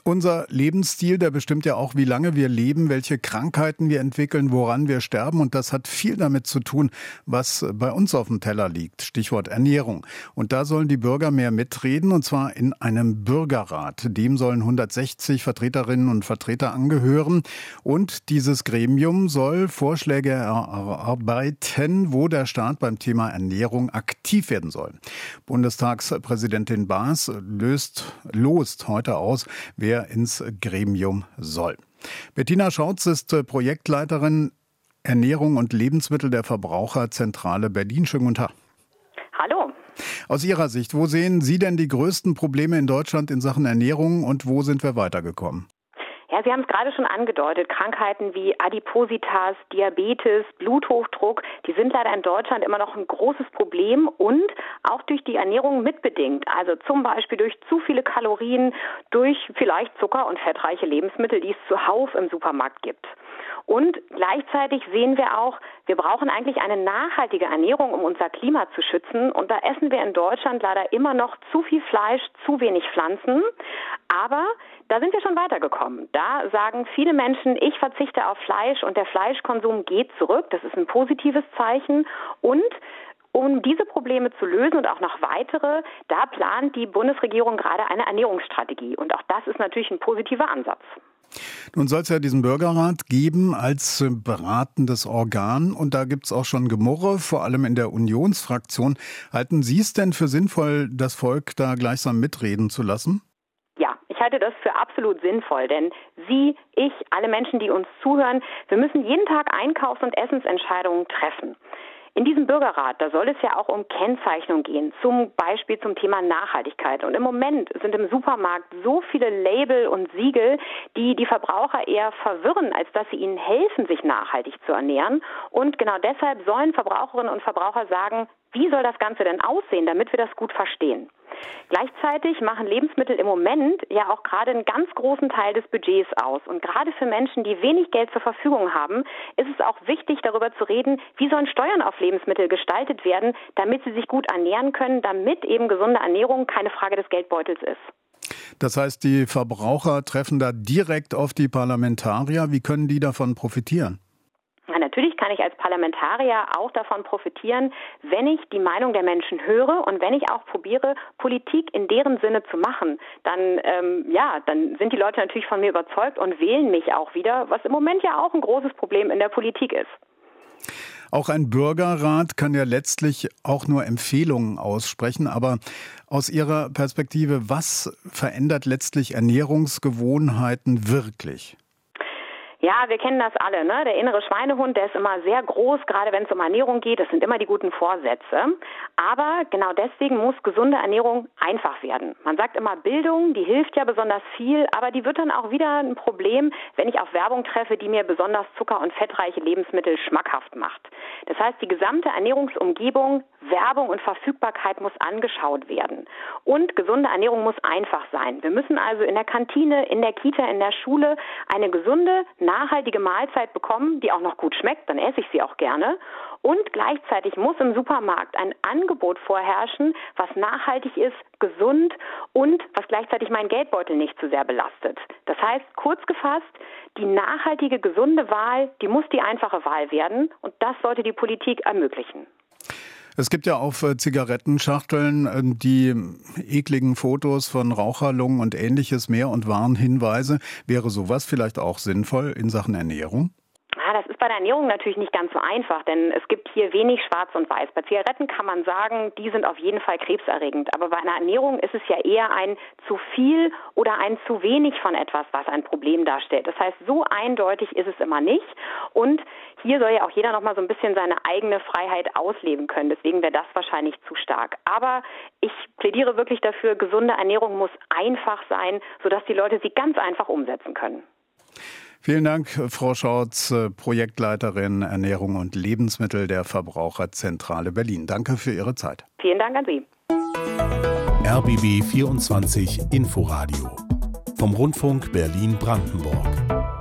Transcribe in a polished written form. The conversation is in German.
Unser Lebensstil, der bestimmt ja auch, wie lange wir leben, welche Krankheiten wir entwickeln, woran wir sterben. Und das hat viel damit zu tun, was bei uns auf dem Teller liegt. Stichwort Ernährung. Und da sollen die Bürger mehr mitreden, und zwar in einem Bürgerrat. Dem sollen 160 Vertreterinnen und Vertreter angehören. Und dieses Gremium soll Vorschläge erarbeiten, wo der Staat beim Thema Ernährung aktiv werden soll. Bundestagspräsidentin Baas lost heute aus, wer ins Gremium soll. Bettina Schautz ist Projektleiterin Ernährung und Lebensmittel der Verbraucherzentrale Berlin. Schönen guten Tag. Hallo. Aus Ihrer Sicht, wo sehen Sie denn die größten Probleme in Deutschland in Sachen Ernährung und wo sind wir weitergekommen? Ja, Sie haben es gerade schon angedeutet. Krankheiten wie Adipositas, Diabetes, Bluthochdruck, die sind leider in Deutschland immer noch ein großes Problem und auch durch die Ernährung mitbedingt. Also zum Beispiel durch zu viele Kalorien, durch vielleicht zucker- und fettreiche Lebensmittel, die es zuhauf im Supermarkt gibt. Und gleichzeitig sehen wir auch, wir brauchen eigentlich eine nachhaltige Ernährung, um unser Klima zu schützen. Und da essen wir in Deutschland leider immer noch zu viel Fleisch, zu wenig Pflanzen. Aber da sind wir schon weitergekommen. Da sagen viele Menschen, ich verzichte auf Fleisch und der Fleischkonsum geht zurück. Das ist ein positives Zeichen. Und um diese Probleme zu lösen und auch noch weitere, da plant die Bundesregierung gerade eine Ernährungsstrategie. Und auch das ist natürlich ein positiver Ansatz. Nun soll es ja diesen Bürgerrat geben als beratendes Organ und da gibt es auch schon Gemurre, vor allem in der Unionsfraktion. Halten Sie es denn für sinnvoll, das Volk da gleichsam mitreden zu lassen? Ja, ich halte das für absolut sinnvoll, denn Sie, ich, alle Menschen, die uns zuhören, wir müssen jeden Tag Einkaufs- und Essensentscheidungen treffen. In diesem Bürgerrat, da soll es ja auch um Kennzeichnung gehen, zum Beispiel zum Thema Nachhaltigkeit. Und im Moment sind im Supermarkt so viele Label und Siegel, die die Verbraucher eher verwirren, als dass sie ihnen helfen, sich nachhaltig zu ernähren. Und genau deshalb sollen Verbraucherinnen und Verbraucher sagen, wie soll das Ganze denn aussehen, damit wir das gut verstehen. Gleichzeitig machen Lebensmittel im Moment ja auch gerade einen ganz großen Teil des Budgets aus. Und gerade für Menschen, die wenig Geld zur Verfügung haben, ist es auch wichtig, darüber zu reden, wie sollen Steuern auf Lebensmittel gestaltet werden, damit sie sich gut ernähren können, damit eben gesunde Ernährung keine Frage des Geldbeutels ist. Das heißt, die Verbraucher treffen da direkt auf die Parlamentarier. Wie können die davon profitieren? Ja, natürlich kann ich als Parlamentarier auch davon profitieren, wenn ich die Meinung der Menschen höre und wenn ich auch probiere, Politik in deren Sinne zu machen. Dann sind die Leute natürlich von mir überzeugt und wählen mich auch wieder, was im Moment ja auch ein großes Problem in der Politik ist. Auch ein Bürgerrat kann ja letztlich auch nur Empfehlungen aussprechen. Aber aus Ihrer Perspektive, was verändert letztlich Ernährungsgewohnheiten wirklich? Ja, wir kennen das alle, ne? Der innere Schweinehund, der ist immer sehr groß, gerade wenn es um Ernährung geht. Das sind immer die guten Vorsätze. Aber genau deswegen muss gesunde Ernährung einfach werden. Man sagt immer, Bildung, die hilft ja besonders viel, aber die wird dann auch wieder ein Problem, wenn ich auf Werbung treffe, die mir besonders zucker- und fettreiche Lebensmittel schmackhaft macht. Das heißt, die gesamte Ernährungsumgebung, Werbung und Verfügbarkeit muss angeschaut werden. Und gesunde Ernährung muss einfach sein. Wir müssen also in der Kantine, in der Kita, in der Schule eine gesunde, nachhaltige Mahlzeit bekommen, die auch noch gut schmeckt, dann esse ich sie auch gerne. Und gleichzeitig muss im Supermarkt ein Angebot vorherrschen, was nachhaltig ist, gesund und was gleichzeitig meinen Geldbeutel nicht zu sehr belastet. Das heißt, kurz gefasst, die nachhaltige, gesunde Wahl, die muss die einfache Wahl werden und das sollte die Politik ermöglichen. Es gibt ja auf Zigarettenschachteln die ekligen Fotos von Raucherlungen und Ähnliches mehr und Warnhinweise. Wäre sowas vielleicht auch sinnvoll in Sachen Ernährung? Das ist bei der Ernährung natürlich nicht ganz so einfach, denn es gibt hier wenig Schwarz und Weiß. Bei Zigaretten kann man sagen, die sind auf jeden Fall krebserregend. Aber bei einer Ernährung ist es ja eher ein zu viel oder ein zu wenig von etwas, was ein Problem darstellt. Das heißt, so eindeutig ist es immer nicht. Und hier soll ja auch jeder noch mal so ein bisschen seine eigene Freiheit ausleben können. Deswegen wäre das wahrscheinlich zu stark. Aber ich plädiere wirklich dafür, gesunde Ernährung muss einfach sein, sodass die Leute sie ganz einfach umsetzen können. Vielen Dank, Frau Schautz, Projektleiterin Ernährung und Lebensmittel der Verbraucherzentrale Berlin. Danke für Ihre Zeit. Vielen Dank an Sie. RBB 24 Inforadio vom Rundfunk Berlin-Brandenburg.